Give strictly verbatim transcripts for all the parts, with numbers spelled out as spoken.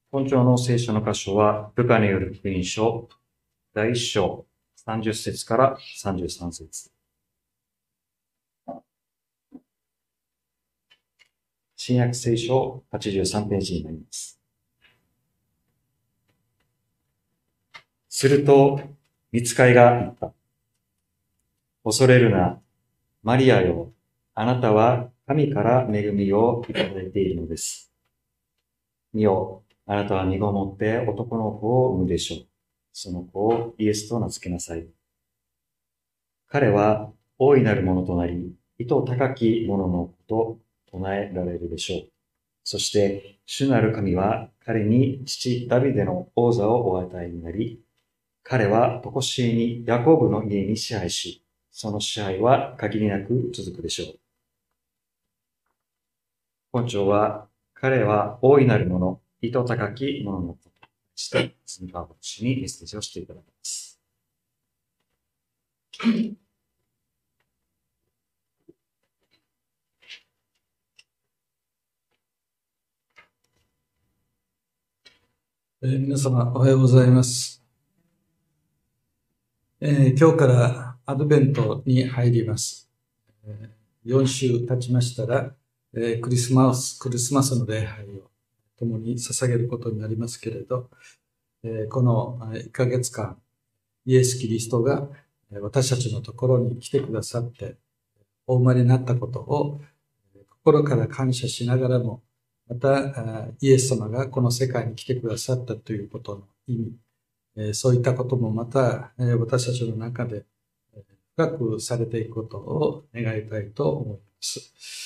今朝の聖書の箇所は、ルカによる福音書、だいいっ章、さんじゅっ節からさんじゅうさん節。新約聖書はちじゅうさんページになります。すると、御使いが言った。恐れるな、マリアよ。あなたは神から恵みをいただいているのです。見よ、あなたは身ごもって男の子を産むでしょう。その子をイエスと名付けなさい。彼は大いなるものとなり、意図高きもののこと唱えられるでしょう。そして、主なる神は彼に父ダビデの王座をお与えになり、彼は常しえにヤコブの家に支配し、その支配は限りなく続くでしょう。本章は、彼は大いなるもの、意図高きもののこととして、住川牧師にメッセージをしていただきます。 えー、皆様おはようございます、えー、今日からアドベントに入ります、えー、よん週経ちましたら、えー、クリスマスクリスマスの礼拝を共に捧げることになりますけれど、えー、このいっかげつかんイエス・キリストが私たちのところに来てくださってお生まれになったことを心から感謝しながらも、またイエス様がこの世界に来てくださったということの意味、そういったこともまた私たちの中で深くされていくことを願いたいと思います。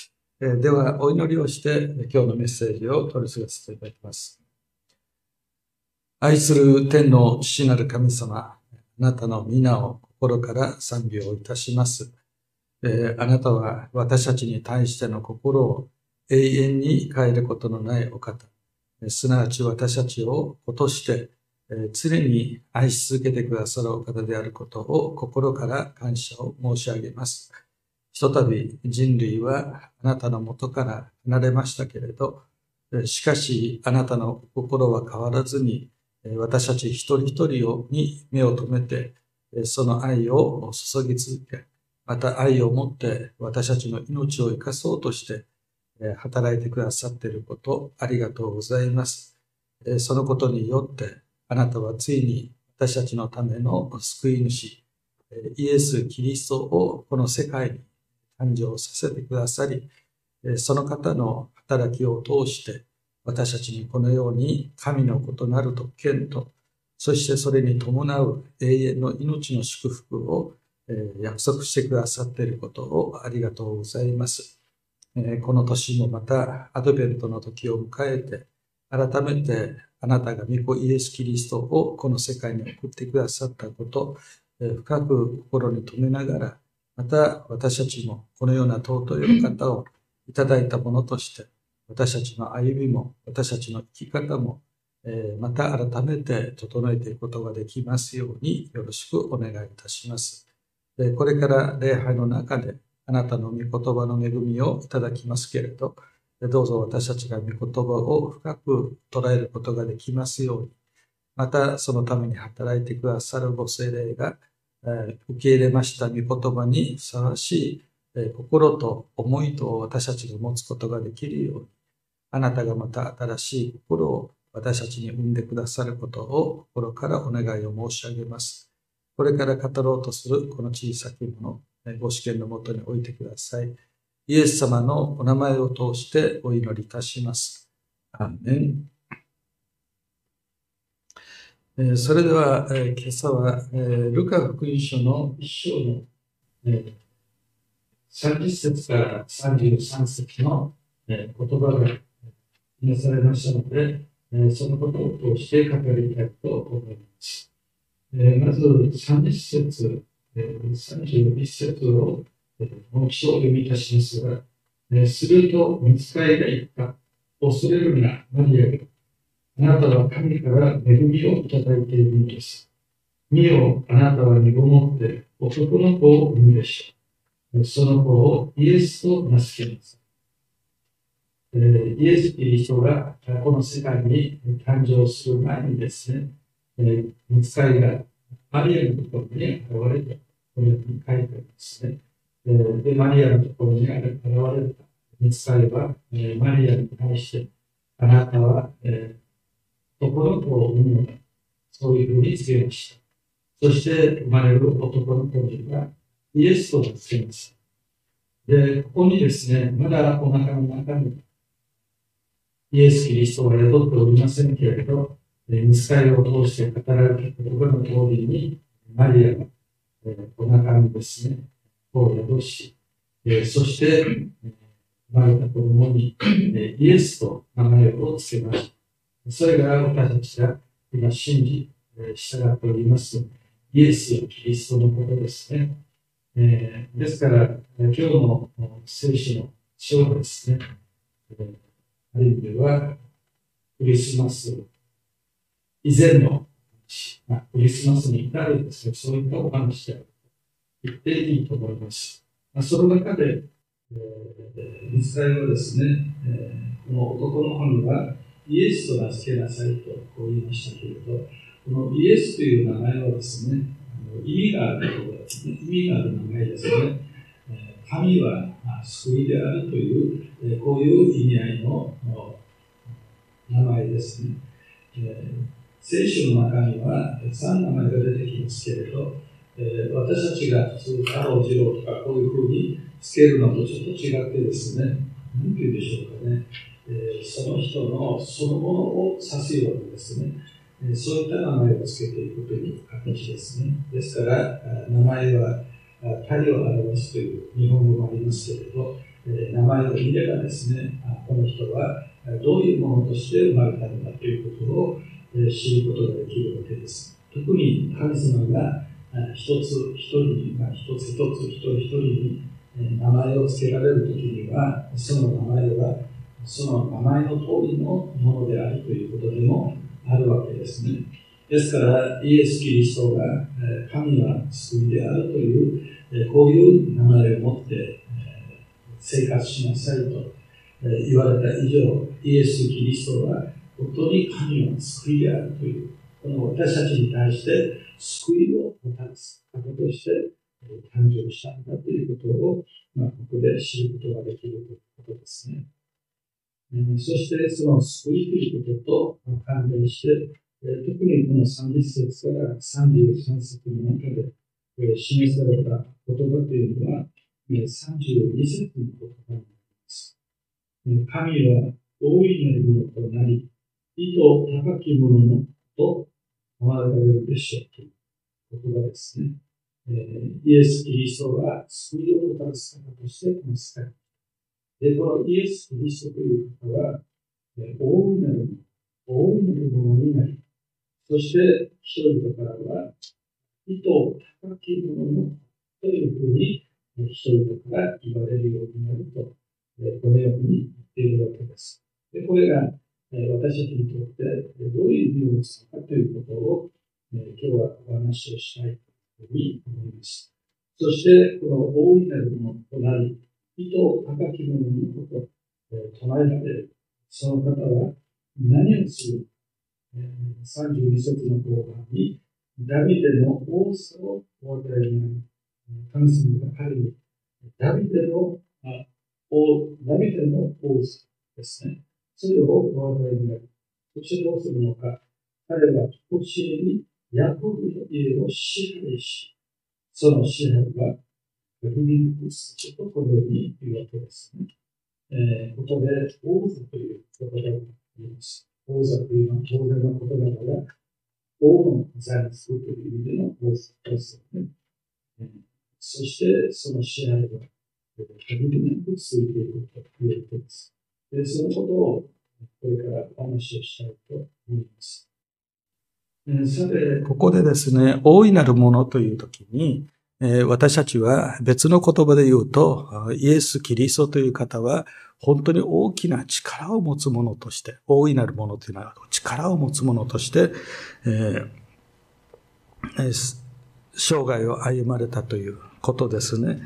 では、お祈りをして今日のメッセージを取り次がせていただきます。愛する天の父なる神様、あなたの皆を心から賛美をいたします。あなたは私たちに対しての心を永遠に変えることのないお方、すなわち私たちを子として常に愛し続けてくださるお方であることを心から感謝を申し上げます。ひとたび人類はあなたの元から離れましたけれど、しかしあなたの心は変わらずに私たち一人一人をに目を留めてその愛を注ぎ続け、また愛を持って私たちの命を生かそうとして働いてくださっていることありがとうございます。そのことによってあなたはついに私たちのための救い主イエス・キリストをこの世界に誕生させてくださり、その方の働きを通して私たちにこのように神の異なる特権と、そしてそれに伴う永遠の命の祝福を約束してくださっていることをありがとうございます。この年もまたアドベントの時を迎えて、改めてあなたが御子イエス・キリストをこの世界に送ってくださったこと、深く心に留めながら、また私たちもこのような尊いお方をいただいたものとして、私たちの歩みも私たちの生き方もまた改めて整えていくことができますようによろしくお願いいたします。これから礼拝の中であなたの御言葉の恵みをいただきますけれど、どうぞ私たちが御言葉を深く捉えることができますように、またそのために働いてくださるご聖霊が受け入れました御言葉にふさわしい心と思いと私たちが持つことができるように、あなたがまた新しい心を私たちに生んでくださることを心からお願いを申し上げます。これから語ろうとするこの小さきもの、ご試験のもとに置いてください。イエス様のお名前を通してお祈りいたします。アーメン。それでは、今朝はルカ福音書の一章のさんじゅっ節からさんじゅうさん節の言葉が示されましたので、そのことを通して語りたいと思います。まずさんじゅっ節、さんじゅういち節をもう一度読みいたしますが、すると御使いが言った。恐れるな、マリアよ。あなたは神から恵みをいただいているのです。見よ、あなたは身ごもって男の子を産むでしょう。その子をイエスと名付けます。 えー、イエス・キリストがこの世界に誕生する前にですね、えー、御使いがマリアのところに現れた。このように書いてありますね。えー、で、マリアのところに現れた御使いは、えー、マリアに対して、あなたは、えー、男の子を産むのだ。そういうふうに告げました。そして生まれる男の子にはイエスと名付けました。で、ここにですね、まだお腹の中にイエス・キリストは宿っておりませんけれど、御使いを通して語られた言葉の通りに、マリアがお腹にですね、子を宿し、そして生まれた子供にイエスと名前を付けました。それが私たちが今信じ、従っておりますイエス・キリストのことですね。えー、ですから、今日の聖書の章はですね、ある意味ではクリスマス以前の話、まあ、クリスマスに至るですね、そういったお話であると言っていいと思います。まあ、その中で、えー、ミスラエルはですね、えー、この男の子にはイエスと名付けなさいとこう言いましたけれど、このイエスという名前はですね、意味があるところですね。意味がある名前ですね。神は救いであるという、こういう意味合いの名前ですね。聖書の中にはさん名前が出てきますけれど、私たちが普通、太郎次郎とかこういうふうにつけるのとちょっと違ってですね、何て言うんでしょうかね、その人のそのものを指すようなですね、そういった名前をつけていくという形ですね。ですから、名前は神を表すという日本語もありますけれど、名前を見ればですね、この人はどういうものとして生まれたのかということを知ることができるわけです。特に神様が一つ一人に、一つ一つ一人一人に名前を付けられるときには、その名前はその名前の通りのものであるということでもあるわけですね。ですから、イエス・キリストが神は救いであるというこういう名前を持って生活しなさいと言われた以上、イエス・キリストは本当に神は救いであるという、この私たちに対して救いをもたらす方として誕生したんだということを、まあ、ここで知ることができるということですね。そして、その救いということと関連して、特にこのさんじゅっ節からさんじゅうさん節の中で示された言葉というのは、さんじゅうに節の言葉になります。神は大いなるものとなり、意図高きものと思われるでしょうという言葉ですね。イエス・キリストは救いをもたらす方としてこの世界で、このイエス・キリストという方は、大いなるもの、大いなるものになり、そして人々からは、意図高きものというふうに人々から言われるようになると、このように言っているわけです。で、これが私たちにとってどういう意味を持つのかということを、今日はお話をしたいというふうに思います。そして、この大いなるものとなり、意図高きもののことを唱えられる。その方は何をする？さんじゅうに節の後半に、ダビデの王座をお与えになる。神様が彼に、ダビデの、あ王ダビデの王座ですね。それをお与えになる。そしてどうするのか。彼は常しえにヤコブの家を支配し、その支配は踏み抜くことこのように言うわけですね。えー、ここで王座という言葉が言います。王座というのは当然の言葉だが、王の座につくという意味での王座ですよね。えー、そしてその支配は限りなく続いているということです。で、そのことをこれからお話をしたいと思います。えー、さて、ここでですね、大いなるものというときに、私たちは別の言葉で言うと、イエス・キリストという方は本当に大きな力を持つものとして、大いなるものというのは力を持つものとして、えー、生涯を歩まれたということですね。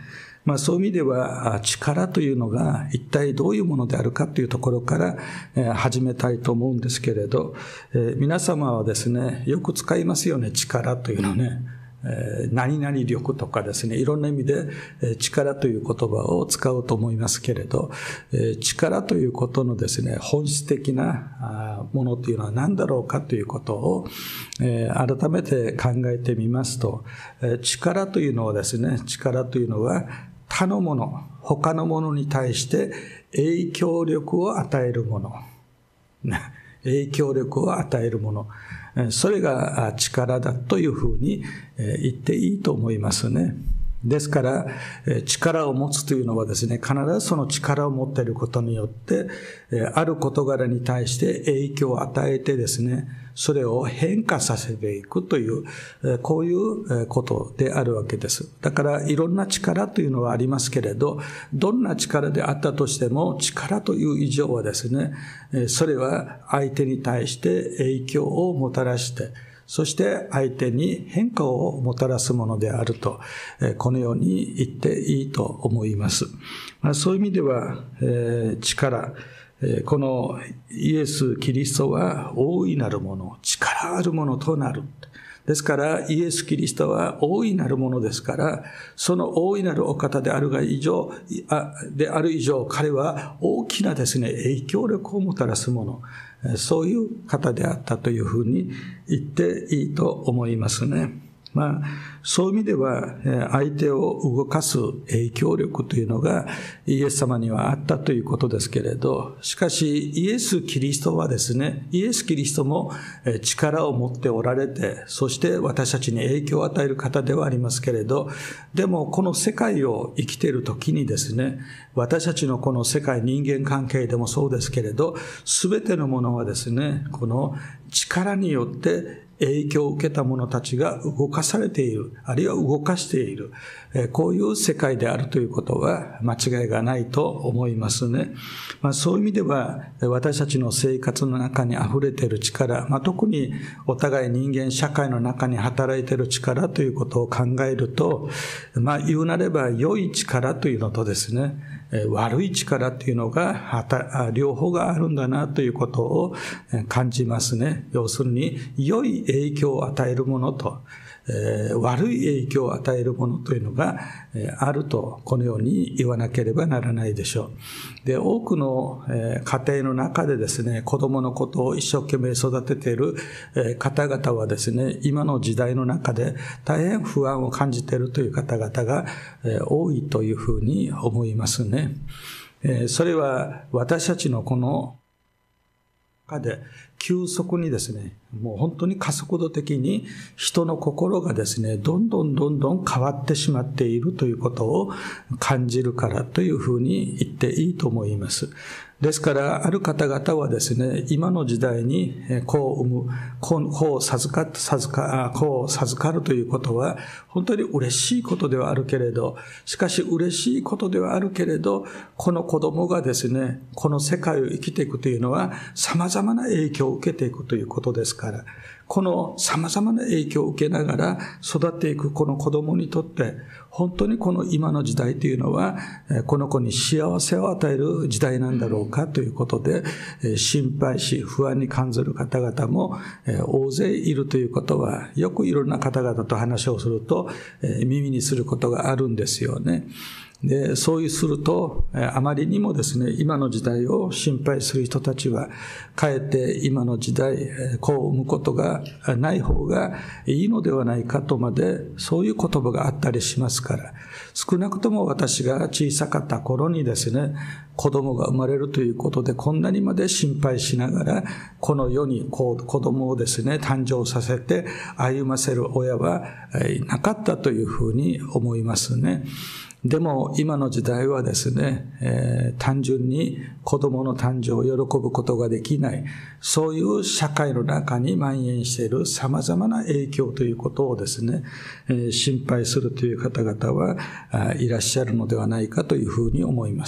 まあ、そういう意味では力というのが一体どういうものであるかというところから始めたいと思うんですけれど、皆様はですね、よく使いますよね、力というのね。何々力とかですね、いろんな意味で力という言葉を使うと思いますけれど、力ということのですね、本質的なものというのは何だろうかということを改めて考えてみますと、力というのはですね、力というのは他のもの、他のものに対して影響力を与えるもの。影響力を与えるもの。それが力だというふうに言っていいと思いますね。ですから、力を持つというのはですね、必ずその力を持っていることによって、ある事柄に対して影響を与えてですね、それを変化させていくという、こういうことであるわけです。だから、いろんな力というのはありますけれど、どんな力であったとしても、力という以上はですね、それは相手に対して影響をもたらして、そして相手に変化をもたらすものであると、このように言っていいと思います。そういう意味では、力、このイエス・キリストは大いなるもの、力あるものとなる。ですから、イエス・キリストは大いなるものですから、その大いなるお方であるが以上、である以上、彼は大きなですね、影響力をもたらすもの、そういう方であったというふうに言っていいと思いますね。まあ、そういう意味では、相手を動かす影響力というのがイエス様にはあったということですけれど、しかしイエス・キリストはですね、イエス・キリストも力を持っておられて、そして私たちに影響を与える方ではありますけれど、でもこの世界を生きているときにですね、私たちのこの世界、人間関係でもそうですけれど、すべてのものはですね、この力によって影響を受けた者たちが動かされている、あるいは動かしている、こういう世界であるということは間違いがないと思いますね。まあ、そういう意味では私たちの生活の中に溢れている力、まあ、特にお互い人間社会の中に働いている力ということを考えると、まあ、言うなれば良い力というのとですね、悪い力というのが両方があるんだなということを感じますね。要するに良い影響を与えるものと、えー、悪い影響を与えるものというのが、えー、あるとこのように言わなければならないでしょう。で、多くの、えー、家庭の中でですね、子供のことを一生懸命育てている、えー、方々はですね、今の時代の中で大変不安を感じているという方々が、えー、多いというふうに思いますね。えー、それは私たちのこの中で急速にですね、もう本当に加速度的に人の心がですね、どんどんどんどん変わってしまっているということを感じるからというふうに言っていいと思います。ですから、ある方々はですね、今の時代に子を産む、子を授か、授か、子を授かるということは、本当に嬉しいことではあるけれど、しかし嬉しいことではあるけれど、この子供がですね、この世界を生きていくというのは、様々な影響を受けていくということですから、この様々な影響を受けながら育っていくこの子供にとって、本当にこの今の時代というのは、この子に幸せを与える時代なんだろうかということで、心配し不安に感じる方々も大勢いるということは、よくいろんな方々と話をすると耳にすることがあるんですよね。で、そういうすると、あまりにもですね、今の時代を心配する人たちは、かえって今の時代、子を産むことがない方がいいのではないかとまで、そういう言葉があったりしますから、少なくとも私が小さかった頃にですね、子供が生まれるということで、こんなにまで心配しながら、この世に子供をですね、誕生させて歩ませる親はいなかったというふうに思いますね。でも今の時代はですね、えー、単純に子供の誕生を喜ぶことができない、そういう社会の中に蔓延している様々な影響ということをですね、えー、心配するという方々はいらっしゃるのではないかというふうに思います。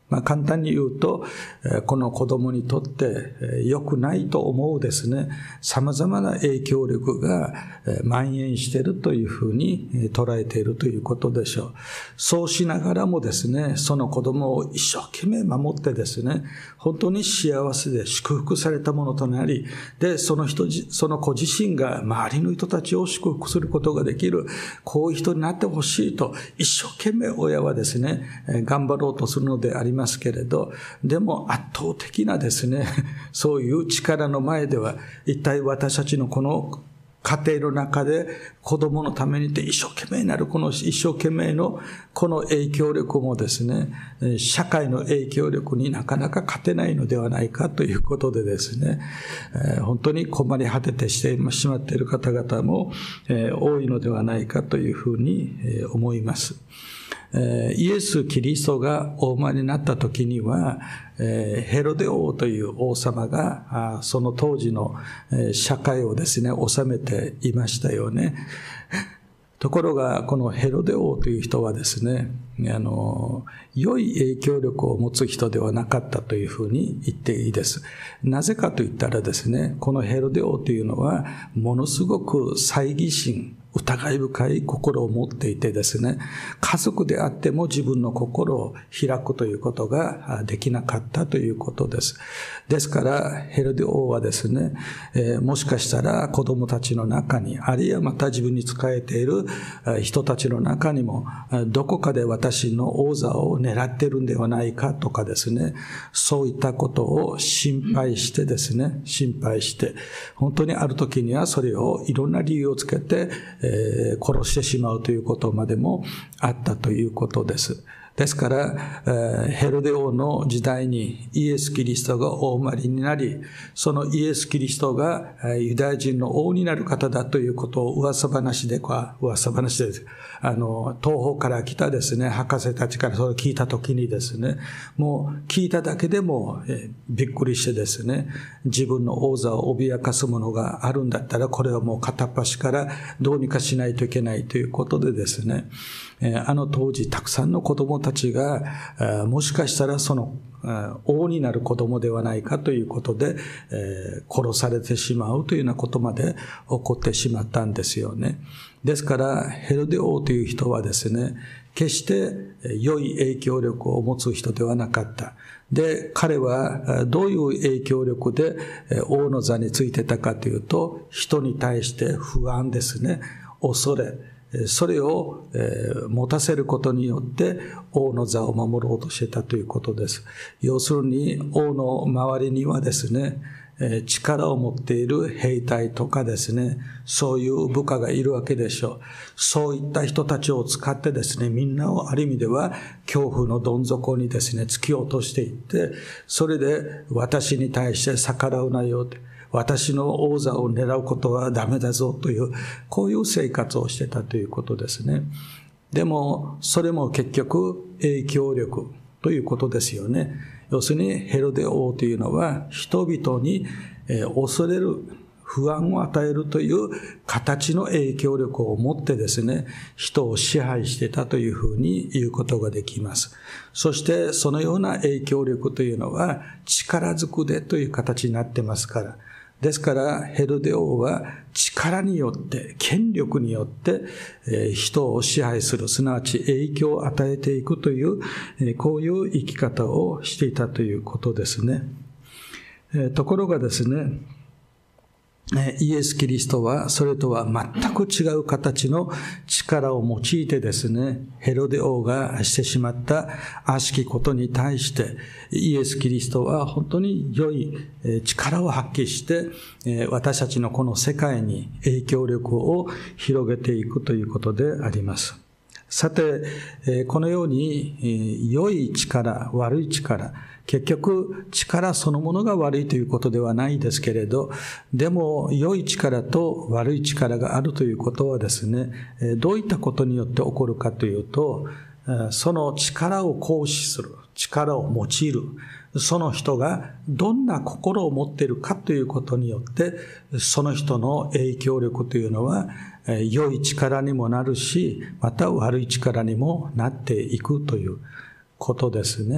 まあ、簡単に言うと、この子供にとって良くないと思うですね、様々な影響力が蔓延しているというふうに捉えているということでしょう。そうしながらもですね、その子供を一生懸命守ってですね、本当に幸せで祝福されたものとなり、で、その人、その子自身が周りの人たちを祝福することができる、こういう人になってほしいと、一生懸命親はですね、頑張ろうとするのでありますますけれど、でも圧倒的なですね、そういう力の前では、一体私たちのこの家庭の中で子供のためにって一生懸命になるこの一生懸命のこの影響力もですね、社会の影響力になかなか勝てないのではないかということでですね、本当に困り果ててしてしまっている方々も多いのではないかというふうに思います。イエス・キリストがお生まれになった時には、ヘロデ王という王様がその当時の社会をですね、治めていましたよね。ところがこのヘロデ王という人はですね、あの良い影響力を持つ人ではなかったというふうに言っていいです。なぜかと言ったらですね、このヘロデ王というのはものすごく猜疑心、疑い深い心を持っていてですね、家族であっても自分の心を開くということができなかったということです。ですからヘロデ王はですね、えー、もしかしたら子供たちの中に、あるいはまた自分に仕えている人たちの中にも、どこかで私の王座を狙っているんではないかとかですね、そういったことを心配してですね、心配して、本当にある時にはそれをいろんな理由をつけて、えー、殺してしまうということまでもあったということです。ですから、えー、ヘロデ王の時代にイエス・キリストがお生まれになり、そのイエス・キリストがユダヤ人の王になる方だということを噂話でか、噂話で、あの、東方から来たですね、博士たちからそれを聞いたときにですね、もう聞いただけでも、えー、びっくりしてですね、自分の王座を脅かすものがあるんだったら、これはもう片っ端からどうにかしないといけないということでですね、あの当時たくさんの子供たちがもしかしたらその王になる子供ではないかということで殺されてしまうというようなことまで起こってしまったんですよね。ですからヘロデ王という人はですね、決して良い影響力を持つ人ではなかった。で、彼はどういう影響力で王の座についてたかというと、人に対して不安ですね、恐れ、それを持たせることによって王の座を守ろうとしていたということです。要するに王の周りにはですね、力を持っている兵隊とかですね、そういう部下がいるわけでしょう。そういった人たちを使ってですね、みんなをある意味では恐怖のどん底にですね、突き落としていって、それで私に対して逆らうなよって、私の王座を狙うことはダメだぞという、こういう生活をしてたということですね。でも、それも結局影響力ということですよね。要するにヘロデ王というのは人々に恐れる、不安を与えるという形の影響力を持ってですね、人を支配していたというふうに言うことができます。そしてそのような影響力というのは力ずくでという形になってますから、ですからヘロデ王は力によって、権力によって人を支配する、すなわち影響を与えていくという、こういう生き方をしていたということですね。ところがですね、イエス・キリストはそれとは全く違う形の力を用いてですね、ヘロデ王がしてしまった悪しきことに対してイエス・キリストは本当に良い力を発揮して私たちのこの世界に影響力を広げていくということであります。さて、このように良い力、悪い力、結局力そのものが悪いということではないですけれど、でも良い力と悪い力があるということはですね、どういったことによって起こるかというと、その力を行使する、力を用いる、その人がどんな心を持っているかということによって、その人の影響力というのは良い力にもなるし、また悪い力にもなっていくということですね。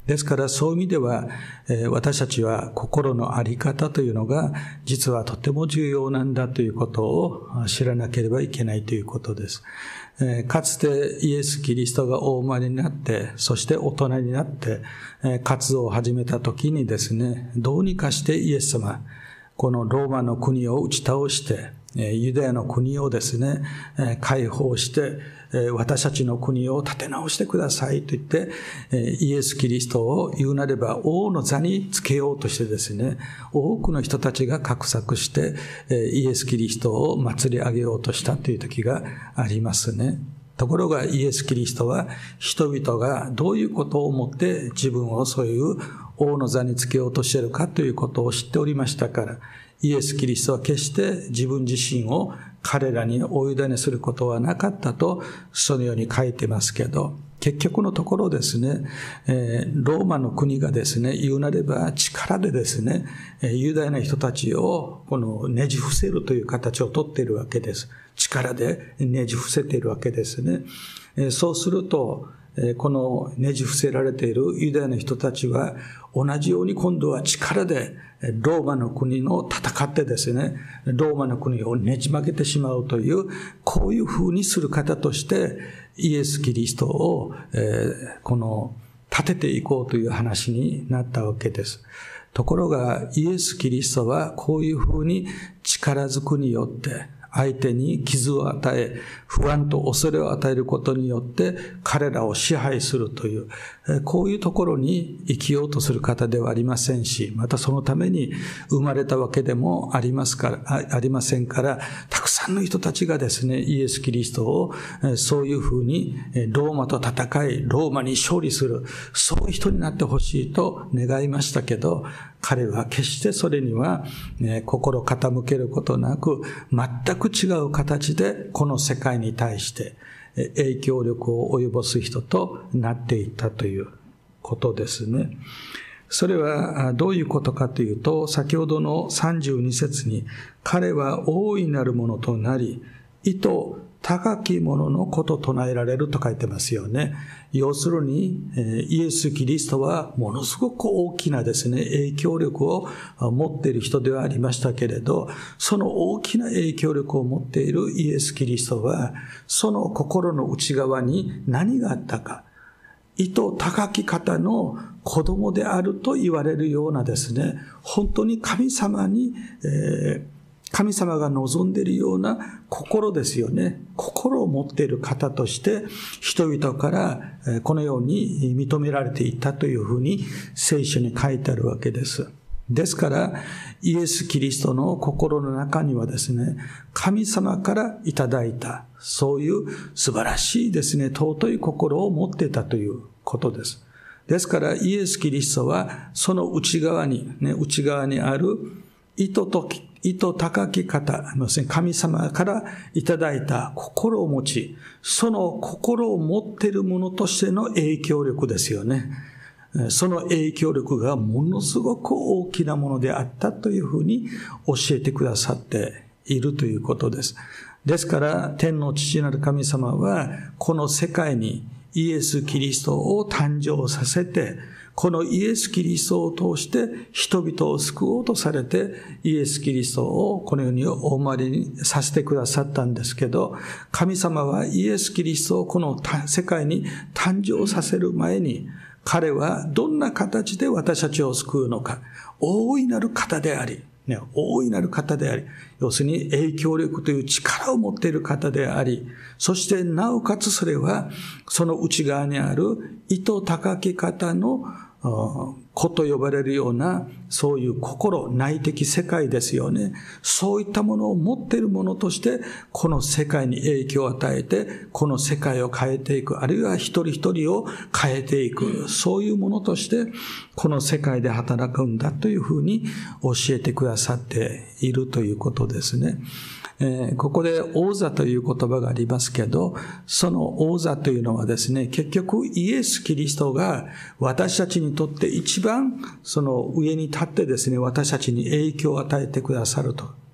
ですからそういう意味では、えー、私たちは心の在り方というのが実はとても重要なんだということを知らなければいけないということです。えー、かつてイエス・キリストがお生まれになって、そして大人になって、えー、活動を始めた時にですね、どうにかしてイエス様、このローマの国を打ち倒して、ユダヤの国をですね、解放して、私たちの国を立て直してくださいと言って、イエス・キリストを言うなれば王の座につけようとしてですね、多くの人たちが画策して、イエス・キリストを祭り上げようとしたという時がありますね。ところがイエス・キリストは人々がどういうことを思って自分をそういう王の座につけようとしているかということを知っておりましたから、イエス・キリストは決して自分自身を彼らにお委ねすることはなかったと、そのように書いてますけど、結局のところですね、えー、ローマの国がですね、言うなれば力でですね、ユダヤの人たちをこのねじ伏せるという形をとっているわけです。力でねじ伏せているわけですね。えー、そうすると、このねじ伏せられているユダヤの人たちは同じように今度は力でローマの国の戦ってですね、ローマの国をねじ曲げてしまうという、こういう風にする方としてイエス・キリストを、えー、この立てていこうという話になったわけです。ところがイエス・キリストはこういう風に力ずくによって相手に傷を与え、不安と恐れを与えることによって彼らを支配するという、こういうところに生きようとする方ではありませんし、またそのために生まれたわけでもありますから、ありませんから、たくさんの人たちがですね、イエス・キリストをそういうふうにローマと戦い、ローマに勝利する、そういう人になってほしいと願いましたけど、彼は決してそれには、ね、心傾けることなく、全く違う形でこの世界に対して影響力を及ぼす人となっていったということですね。それはどういうことかというと、先ほどのさんじゅうに節に、彼は大いなるものとなり、意図高きもののこと唱えられると書いてますよね。要するに、イエス・キリストはものすごく大きなですね、影響力を持っている人ではありましたけれど、その大きな影響力を持っているイエス・キリストは、その心の内側に何があったか、意図高き方の子供であると言われるようなですね、本当に神様に、えー神様が望んでいるような心ですよね。心を持っている方として人々からこのように認められていたというふうに聖書に書いてあるわけです。ですからイエス・キリストの心の中にはですね、神様からいただいたそういう素晴らしいですね、尊い心を持っていたということです。ですからイエス・キリストはその内側に、ね、内側にある意図と意図高き方、神様からいただいた心を持ち、その心を持っているものとしての影響力ですよね。その影響力がものすごく大きなものであったというふうに教えてくださっているということです。ですから天の父なる神様はこの世界にイエス・キリストを誕生させて、このイエス・キリストを通して人々を救おうとされて、イエス・キリストをこのようにお生まれにさせてくださったんですけど、神様はイエス・キリストをこの世界に誕生させる前に、彼はどんな形で私たちを救うのか、大いなる方であり、ね、大いなる方であり、要するに影響力という力を持っている方であり、そしてなおかつそれはその内側にある意図高き方の子と呼ばれるようなそういう心、内的世界ですよね。そういったものを持っているものとしてこの世界に影響を与えて、この世界を変えていく、あるいは一人一人を変えていく、そういうものとしてこの世界で働くんだというふうに教えてくださっているということですね。えー、ここで王座という言葉がありますけど、その王座というのはですね、結局イエス・キリストが私たちにとって一番その上に立ってですね、私たちに影響を与えてくださると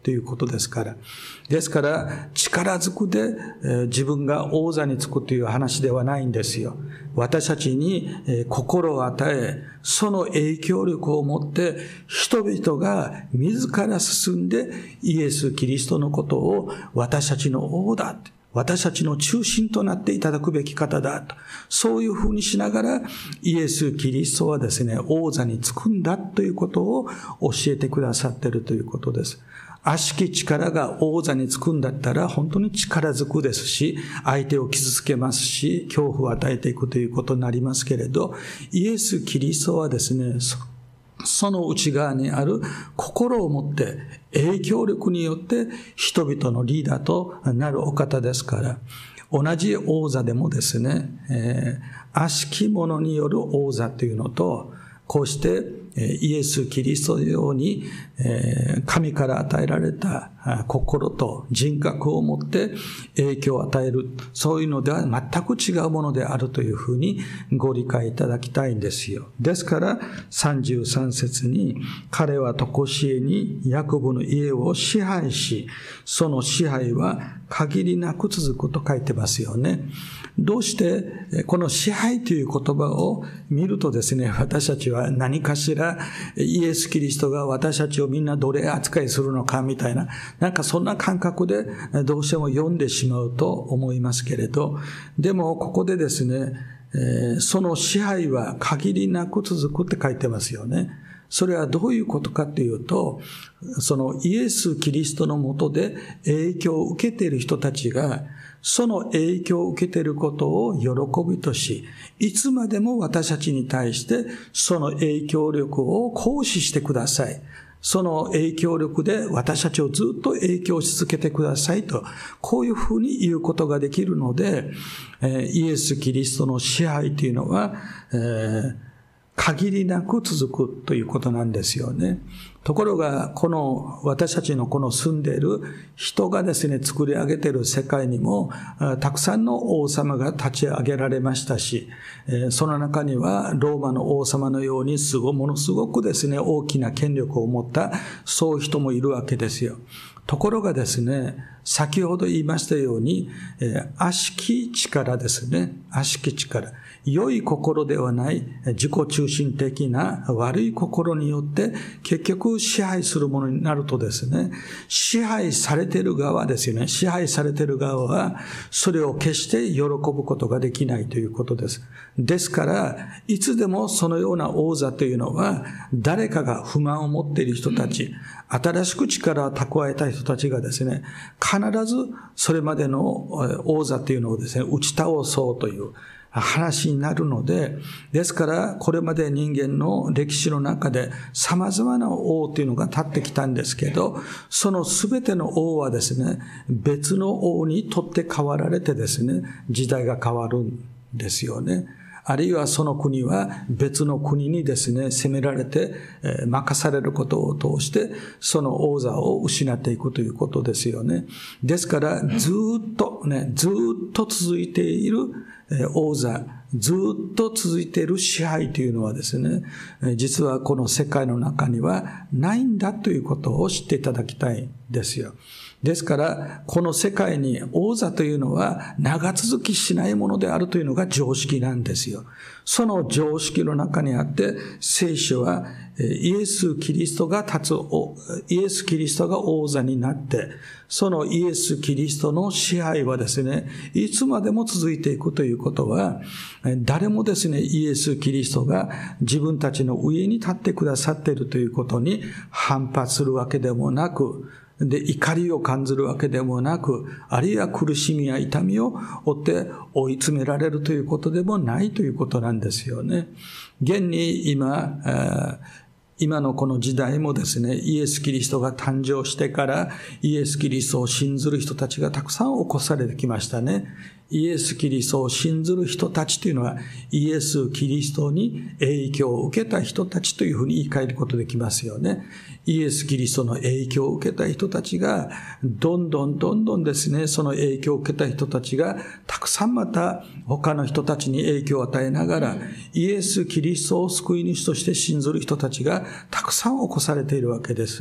ということですから。ですから、力ずくで、えー、自分が王座につくという話ではないんですよ。私たちに、えー、心を与え、その影響力を持って、人々が自ら進んで、イエス・キリストのことを私たちの王だって、私たちの中心となっていただくべき方だと。そういうふうにしながら、イエス・キリストはですね、王座につくんだということを教えてくださっているということです。悪しき力が王座につくんだったら本当に力ずくですし、相手を傷つけますし、恐怖を与えていくということになりますけれど、イエス・キリストはですね、その内側にある心を持って影響力によって人々のリーダーとなるお方ですから、同じ王座でもですね、えー、悪しき者による王座というのと、こうしてイエス・キリストのように神から与えられた心と人格を持って影響を与える、そういうのでは全く違うものであるというふうにご理解いただきたいんですよ。ですからさんじゅうさん節に、彼は常しえにヤコブの家を支配し、その支配は限りなく続くと書いてますよね。どうしてこの支配という言葉を見るとですね、私たちは何かしらイエス・キリストが私たちをみんな奴隷扱いするのかみたいな、なんかそんな感覚でどうしても読んでしまうと思いますけれど、でもここでですね、えー、その支配は限りなく続くって書いてますよね。それはどういうことかというと、そのイエス・キリストの下で影響を受けている人たちが、その影響を受けていることを喜びとし、いつまでも私たちに対してその影響力を行使してください。その影響力で私たちをずっと影響し続けてくださいと、こういうふうに言うことができるので、イエス・キリストの支配というのは、えー限りなく続くということなんですよね。ところが、この私たちのこの住んでいる人がですね、作り上げている世界にも、たくさんの王様が立ち上げられましたし、その中にはローマの王様のようにすごものすごくですね、大きな権力を持ったそういう人もいるわけですよ。ところがですね、先ほど言いましたように、悪しき力ですね、悪しき力。良い心ではない自己中心的な悪い心によって結局支配するものになるとですね、支配されている側ですよね。支配されている側はそれを決して喜ぶことができないということです。ですから、いつでもそのような王座というのは誰かが不満を持っている人たち、新しく力を蓄えた人たちがですね、必ずそれまでの王座というのをですね、打ち倒そうという話になるので、ですからこれまで人間の歴史の中で様々な王というのが立ってきたんですけど、その全ての王はですね、別の王に取って代わられてですね、時代が変わるんですよね。あるいはその国は別の国にですね、攻められて、えー、任されることを通して、その王座を失っていくということですよね。ですから、ずっとね、ずっと続いている王座、ずっと続いている支配というのはですね、実はこの世界の中にはないんだということを知っていただきたいんですよ。ですから、この世界に王座というのは長続きしないものであるというのが常識なんですよ。その常識の中にあって、聖書はイエス・キリストが立つ、イエス・キリストが王座になって、そのイエス・キリストの支配はですね、いつまでも続いていくということは、誰もですね、イエス・キリストが自分たちの上に立ってくださっているということに反発するわけでもなく、で、怒りを感じるわけでもなく、あるいは苦しみや痛みを負って追い詰められるということでもないということなんですよね。現に今、今のこの時代もですね、イエス・キリストが誕生してからイエス・キリストを信ずる人たちがたくさん起こされてきましたね。イエス・キリストを信ずる人たちというのは、イエス・キリストに影響を受けた人たちというふうに言い換えることできますよね。イエス・キリストの影響を受けた人たちが、どんどんどんどんですね、その影響を受けた人たちが、たくさんまた他の人たちに影響を与えながら、イエス・キリストを救い主として信ずる人たちがたくさん起こされているわけです。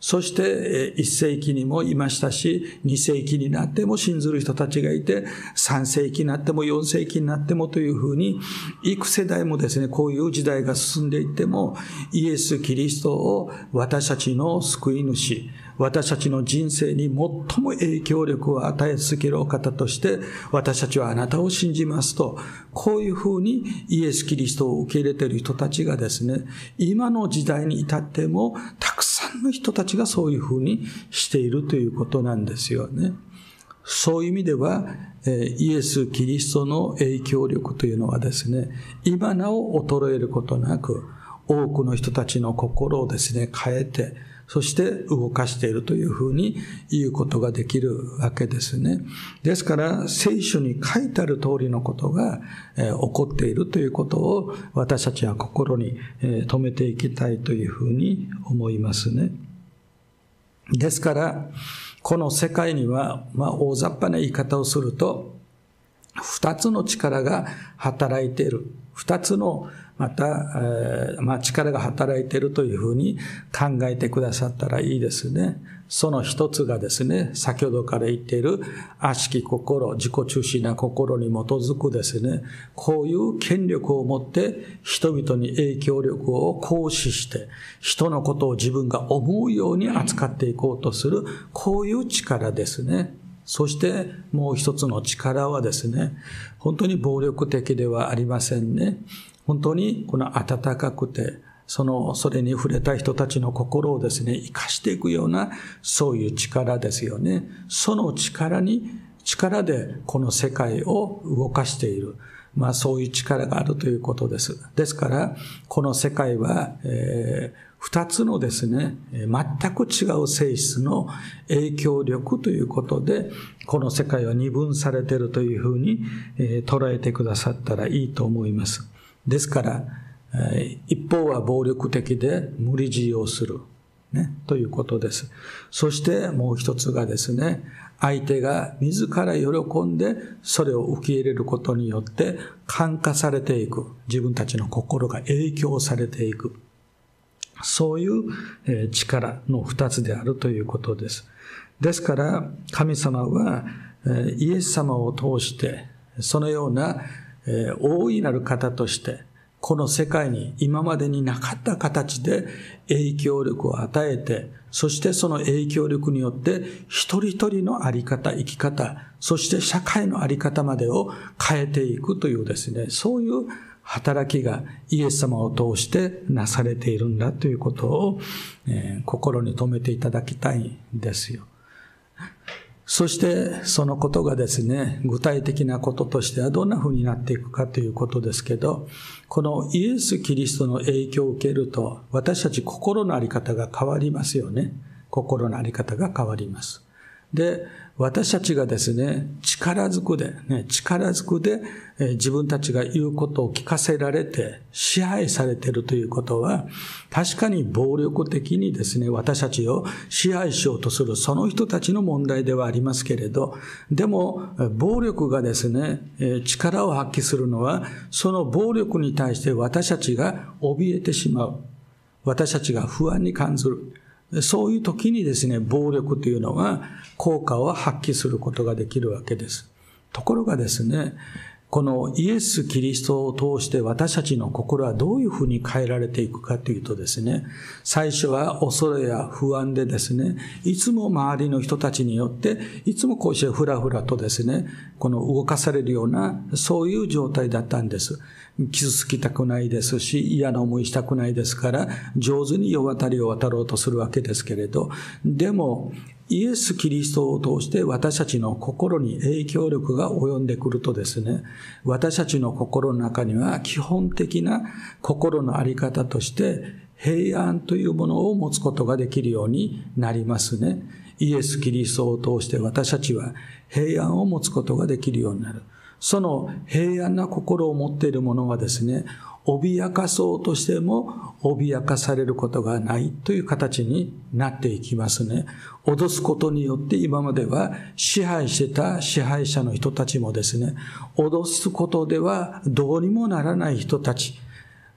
そしていっ世紀にもいましたし、に世紀になっても信ずる人たちがいて、さん世紀になってもよん世紀になってもというふうに、幾世代もですね、こういう時代が進んでいっても、イエス・キリストを私たちの救い主、私たちの人生に最も影響力を与え続けるお方として、私たちはあなたを信じますと、こういうふうにイエス・キリストを受け入れている人たちがですね、今の時代に至っても、たくさんの人たちがそういうふうにしているということなんですよね。そういう意味では、イエス・キリストの影響力というのはですね、今なお衰えることなく、多くの人たちの心をですね、変えて、そして動かしているというふうに言うことができるわけですね。ですから、聖書に書いてある通りのことが、えー、起こっているということを私たちは心に、えー、留めていきたいというふうに思いますね。ですから、この世界には、まあ、大雑把な言い方をすると、二つの力が働いている。二つのまた、えーまあ、力が働いているというふうに考えてくださったらいいですね。その一つがですね、先ほどから言っている悪しき心、自己中心な心に基づくですね、こういう権力を持って人々に影響力を行使して、人のことを自分が思うように扱っていこうとする、こういう力ですね。そしてもう一つの力はですね、本当に暴力的ではありませんね。本当にこの温かくて、その、それに触れた人たちの心をですね、生かしていくような、そういう力ですよね。その力に、力でこの世界を動かしている。まあそういう力があるということです。ですから、この世界は、えー、二つのですね、全く違う性質の影響力ということで、この世界は二分されているというふうに、えー、捉えてくださったらいいと思います。ですから、一方は暴力的で無理強いをする、ね、ということです。そしてもう一つがですね、相手が自ら喜んでそれを受け入れることによって感化されていく。自分たちの心が影響されていく。そういう力の二つであるということです。ですから神様はイエス様を通してそのような大いなる方としてこの世界に今までになかった形で影響力を与えて、そしてその影響力によって一人一人のあり方、生き方、そして社会のあり方までを変えていくというですね、そういう働きがイエス様を通してなされているんだということを、えー、心に留めていただきたいんですよ。そしてそのことがですね、具体的なこととしてはどんな風になっていくかということですけど、このイエス・キリストの影響を受けると、私たち心の在り方が変わりますよね。心の在り方が変わります。で、私たちがですね、力ずくで、ね、力ずくで、えー、自分たちが言うことを聞かせられて支配されているということは、確かに暴力的にですね、私たちを支配しようとするその人たちの問題ではありますけれど、でも暴力がですね、力を発揮するのは、その暴力に対して私たちが怯えてしまう。私たちが不安に感じる。そういう時にですね、暴力というのは効果を発揮することができるわけです。ところがですね、このイエス・キリストを通して私たちの心はどういうふうに変えられていくかというとですね、最初は恐れや不安でですね、いつも周りの人たちによって、いつもこうしてふらふらとですね、この動かされるような、そういう状態だったんです。傷つきたくないですし、嫌な思いしたくないですから、上手に世渡りを渡ろうとするわけですけれど、でも、イエス・キリストを通して私たちの心に影響力が及んでくるとですね、私たちの心の中には基本的な心の在り方として平安というものを持つことができるようになりますね。イエス・キリストを通して私たちは平安を持つことができるようになる。その平安な心を持っている者はですね、脅かそうとしても脅かされることがないという形になっていきますね。脅すことによって今までは支配してた支配者の人たちもですね、脅すことではどうにもならない人たち、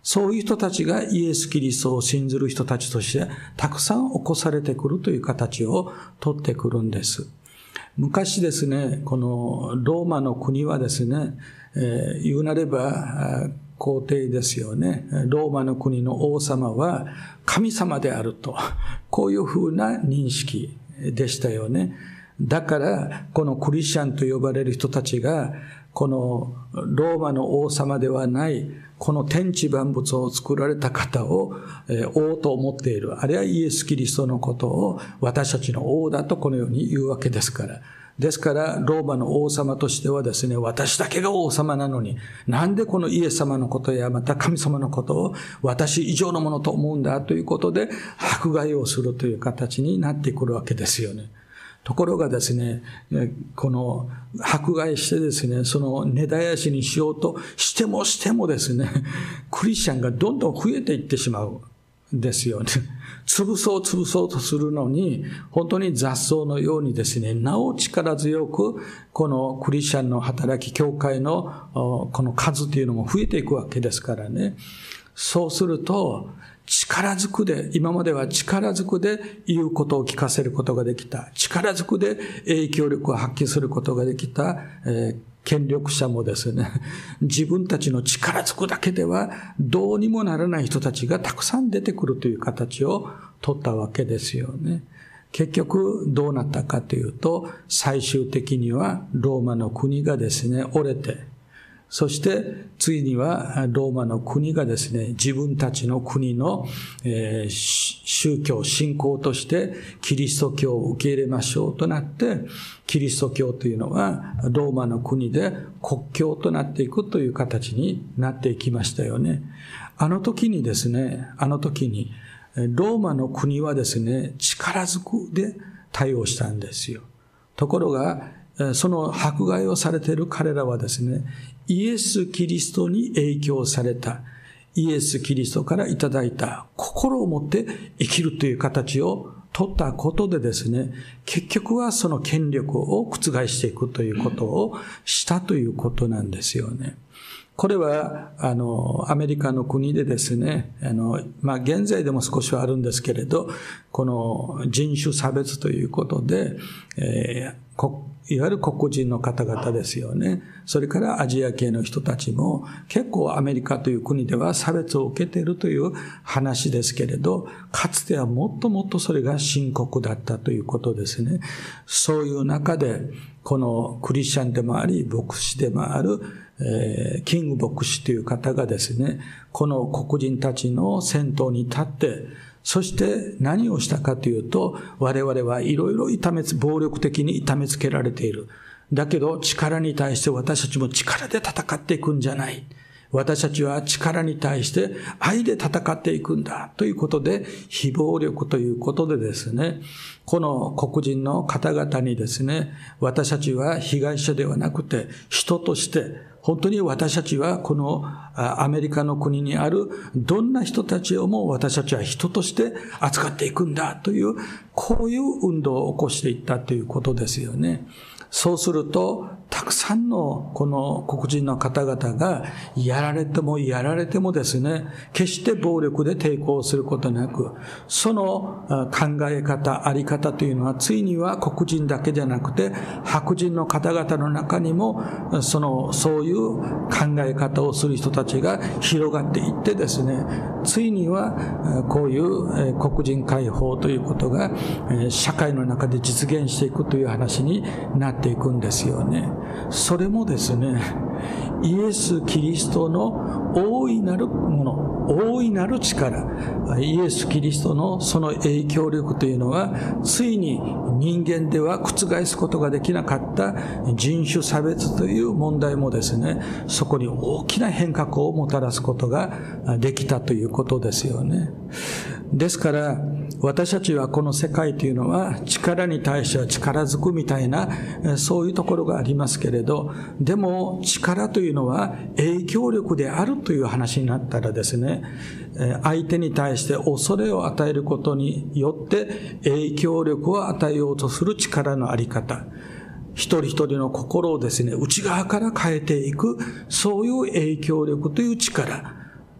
そういう人たちがイエス・キリストを信ずる人たちとしてたくさん起こされてくるという形をとってくるんです。昔ですね、このローマの国はですね、えー、言うなれば皇帝ですよね。ローマの国の王様は神様であると、こういうふうな認識でしたよね。だからこのクリスチャンと呼ばれる人たちがこのローマの王様ではないこの天地万物を作られた方を王と思っている、あるいはイエス・キリストのことを私たちの王だとこのように言うわけですから。ですからローマの王様としてはですね、私だけが王様なのになんでこのイエス様のことやまた神様のことを私以上のものと思うんだということで迫害をするという形になってくるわけですよね。ところがですね、この迫害してですね、その根絶やしにしようとしてもしてもですね、クリスチャンがどんどん増えていってしまうんですよね。潰そう潰そうとするのに、本当に雑草のようにですね、なお力強く、このクリスチャンの働き、教会のこの数というのも増えていくわけですからね。そうすると、力ずくで、今までは力ずくで言うことを聞かせることができた。力ずくで影響力を発揮することができた、えー、権力者もですね、自分たちの力ずくだけではどうにもならない人たちがたくさん出てくるという形を取ったわけですよね。結局どうなったかというと、最終的にはローマの国がですね、折れて、そして次にはローマの国がですね、自分たちの国の、えー、宗教、信仰としてキリスト教を受け入れましょうとなって、キリスト教というのはローマの国で国教となっていくという形になっていきましたよね。あの時にですね、あの時にローマの国はですね、力ずくで対応したんですよ。ところがその迫害をされている彼らはですね、イエス・キリストに影響された、イエス・キリストからいただいた心を持って生きるという形を取ったことでですね、結局はその権力を覆していくということをしたということなんですよね。これは、あの、アメリカの国でですね、あの、まあ、現在でも少しはあるんですけれど、この人種差別ということで、えー、こいわゆる黒人の方々ですよね。それからアジア系の人たちも結構アメリカという国では差別を受けているという話ですけれど、かつてはもっともっとそれが深刻だったということですね。そういう中で、このクリスチャンでもあり、牧師でもある、えー、キング牧師という方がですね、この黒人たちの先頭に立って、そして何をしたかというと、我々はいろいろ痛めつ、暴力的に痛めつけられている。だけど力に対して私たちも力で戦っていくんじゃない。私たちは力に対して愛で戦っていくんだということで、非暴力ということでですね、この黒人の方々にですね、私たちは被害者ではなくて人として、本当に私たちはこのアメリカの国にあるどんな人たちをも私たちは人として扱っていくんだという、こういう運動を起こしていったということですよね。そうすると、たくさんのこの黒人の方々がやられてもやられてもですね、決して暴力で抵抗することなく、その考え方、あり方というのはついには黒人だけじゃなくて白人の方々の中にもそのそういう考え方をする人たちが広がっていってですね、ついにはこういう黒人解放ということが社会の中で実現していくという話になっていくんですよね。それもですね、イエス・キリストの大いなるもの、大いなる力、イエス・キリストのその影響力というのは、ついに人間では覆すことができなかった人種差別という問題もですね、そこに大きな変革をもたらすことができたということですよね。ですから私たちはこの世界というのは力に対しては力ずくみたいなそういうところがありますけれど、でも力というのは影響力であるという話になったらですね、相手に対して恐れを与えることによって影響力を与えようとする力のあり方、一人一人の心をですね、内側から変えていく、そういう影響力という力、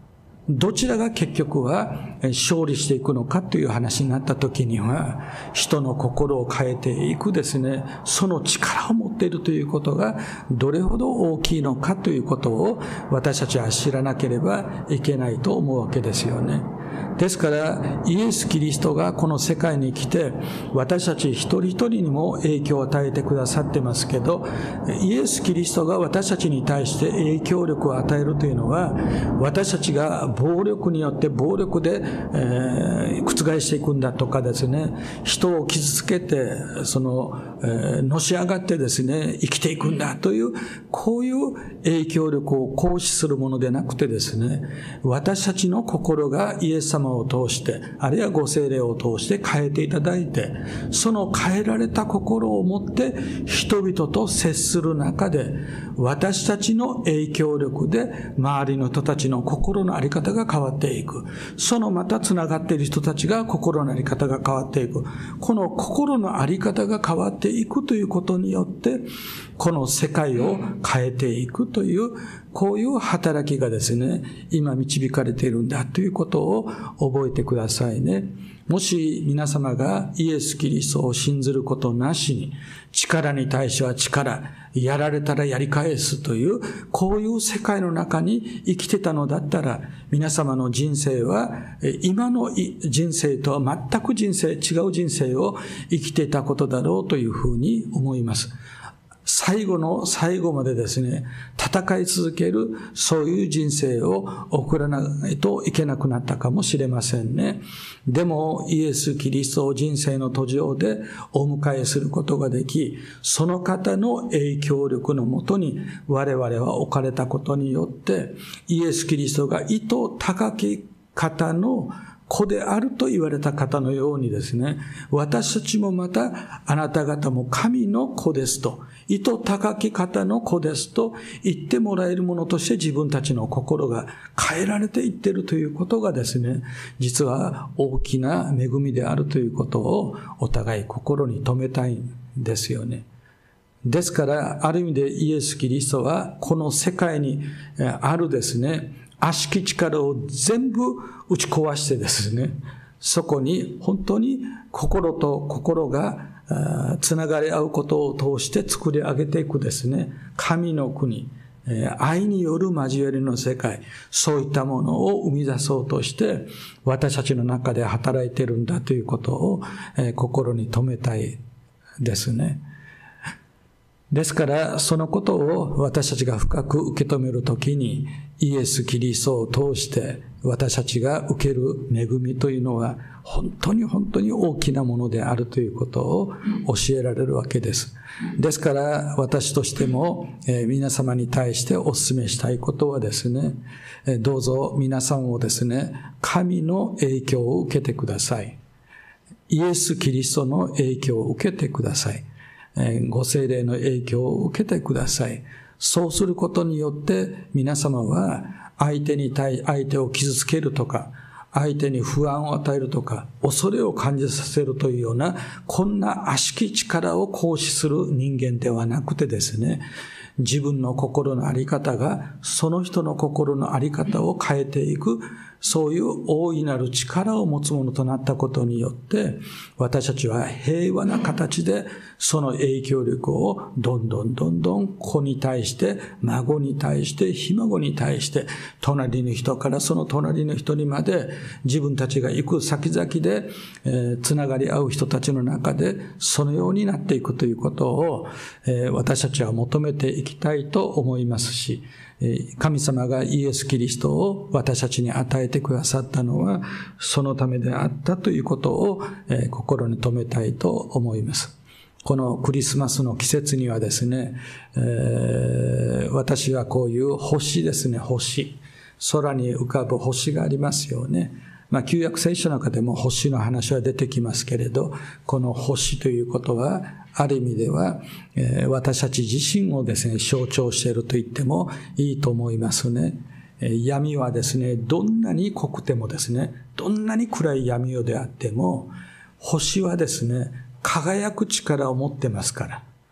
どちらが結局は勝利していくのかという話になった時には、人の心を変えていくですね、その力を持っているということがどれほど大きいのかということを私たちは知らなければいけないと思うわけですよね。ですからイエス・キリストがこの世界に来て私たち一人一人にも影響を与えてくださってますけど、イエス・キリストが私たちに対して影響力を与えるというのは、私たちが暴力によって暴力で、えー、覆していくんだとかですね、人を傷つけてその、えー、のし上がってですね生きていくんだという、こういう影響力を行使するものでなくてですね、私たちの心がイエス様を通して、あるいはご聖霊を通して変えていただいて、その変えられた心を持って人々と接する中で、私たちの影響力で周りの人たちの心の在り方が変わっていく。そのまたつながっている人たちが心の在り方が変わっていく。この心の在り方が変わっていくということによって、この世界を変えていくという、こういう働きがですね、今導かれているんだということを覚えてくださいね。もし皆様がイエス・キリストを信ずることなしに、力に対しては力、やられたらやり返すという、こういう世界の中に生きてたのだったら、皆様の人生は今の人生とは全く人生、違う人生を生きていたことだろうというふうに思います。最後の最後までですね、戦い続ける、そういう人生を送らないといけなくなったかもしれませんね。でも、イエス・キリストを人生の途上でお迎えすることができ、その方の影響力のもとに我々は置かれたことによって、イエス・キリストが意図高き方の子であると言われた方のようにですね、私たちもまたあなた方も神の子ですと、意図高き方の子ですと言ってもらえるものとして自分たちの心が変えられていっているということがですね、実は大きな恵みであるということをお互い心に留めたいんですよね。ですから、ある意味でイエス・キリストはこの世界にあるですね、悪しき力を全部打ち壊してですね、そこに本当に心と心がつながり合うことを通して作り上げていくですね、神の国、愛による交わりの世界、そういったものを生み出そうとして私たちの中で働いているんだということを心に留めたいですね。ですから、そのことを私たちが深く受け止めるときに、イエス・キリストを通して私たちが受ける恵みというのは、本当に本当に大きなものであるということを教えられるわけです。ですから、私としても、えー、皆様に対してお勧めしたいことはですね、えー、どうぞ皆さんもですね、神の影響を受けてください。イエス・キリストの影響を受けてください。ご聖霊の影響を受けてください。そうすることによって皆様は相手に対、相手を傷つけるとか、相手に不安を与えるとか、恐れを感じさせるというような、こんな悪しき力を行使する人間ではなくてですね、自分の心の在り方がその人の心の在り方を変えていく、そういう大いなる力を持つものとなったことによって、私たちは平和な形でその影響力をどんどんどんどん子に対して、孫に対して、ひ孫に対して、隣の人からその隣の人にまで、自分たちが行く先々で、えー、つながり合う人たちの中でそのようになっていくということを、えー、私たちは求めていきたいと思いますし、神様がイエス・キリストを私たちに与えてくださったのはそのためであったということを心に留めたいと思います。このクリスマスの季節にはですね、えー、私はこういう星ですね、星。空に浮かぶ星がありますよね。まあ、旧約聖書の中でも星の話は出てきますけれど、この星ということは、ある意味では、えー、私たち自身をですね、象徴していると言ってもいいと思いますね。えー、闇はですね、どんなに濃くてもですね、どんなに暗い闇夜であっても、星はですね、輝く力を持ってますから。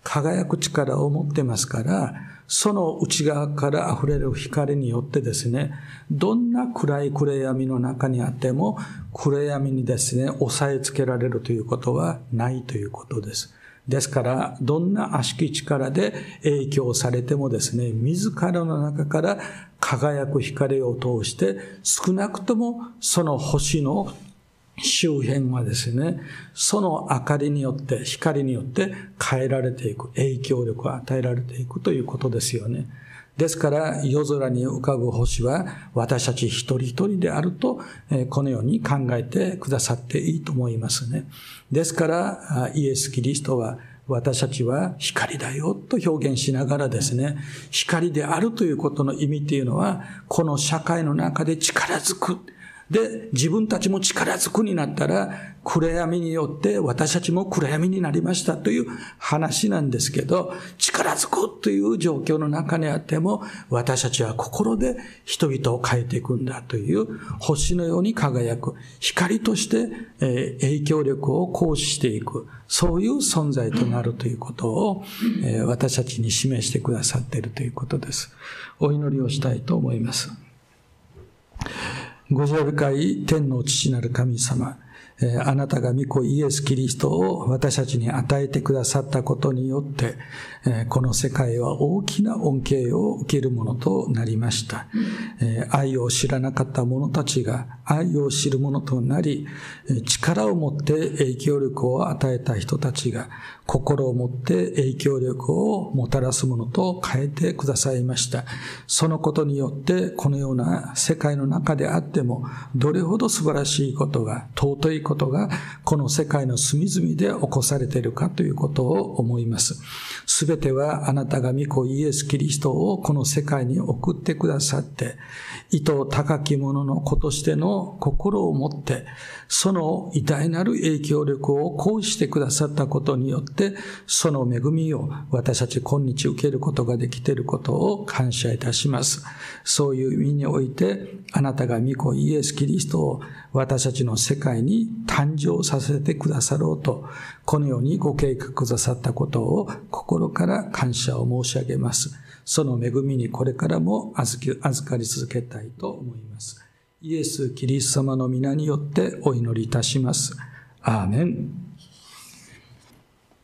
輝く力を持ってますから、その内側から溢れる光によってですね、どんな暗い暗闇の中にあっても、暗闇にですね、押さえつけられるということはないということです。ですから、どんな悪しき力で影響されてもですね、自らの中から輝く光を通して、少なくともその星の周辺はですね、その明かりによって、光によって変えられていく、影響力を与えられていくということですよね。ですから、夜空に浮かぶ星は私たち一人一人であると、このように考えてくださっていいと思いますね。ですから、イエス・キリストは私たちは光だよと表現しながらですね、光であるということの意味というのは、この社会の中で力づく。で、自分たちも力ずくになったら、暗闇によって私たちも暗闇になりましたという話なんですけど、力ずくという状況の中にあっても、私たちは心で人々を変えていくんだという星のように輝く光として影響力を行使していく、そういう存在となるということを私たちに示してくださっているということです。お祈りをしたいと思います。ご常深い天の父なる神様、あなたが御子イエス・キリストを私たちに与えてくださったことによって、この世界は大きな恩恵を受けるものとなりました。愛を知らなかった者たちが愛を知るものとなり、力を持って影響力を与えた人たちが心を持って影響力をもたらすものと変えてくださいました。そのことによってこのような世界の中であっても、どれほど素晴らしいことが、尊いことがこの世界の隅々で起こされているかということを思います。すべてはあなたが御子イエス・キリストをこの世界に送ってくださって、意図高き者の子としての心を持って、その偉大なる影響力を行使してくださったことによって、その恵みを私たち今日受けることができていることを感謝いたします。そういう意味において、あなたが御子イエス・キリストを私たちの世界に誕生させてくださろうと、このようにご計画くださったことを心から感謝を申し上げます。その恵みにこれからも預かり続けたいと思います。イエス・キリスト様の皆によってお祈りいたします。アーメン。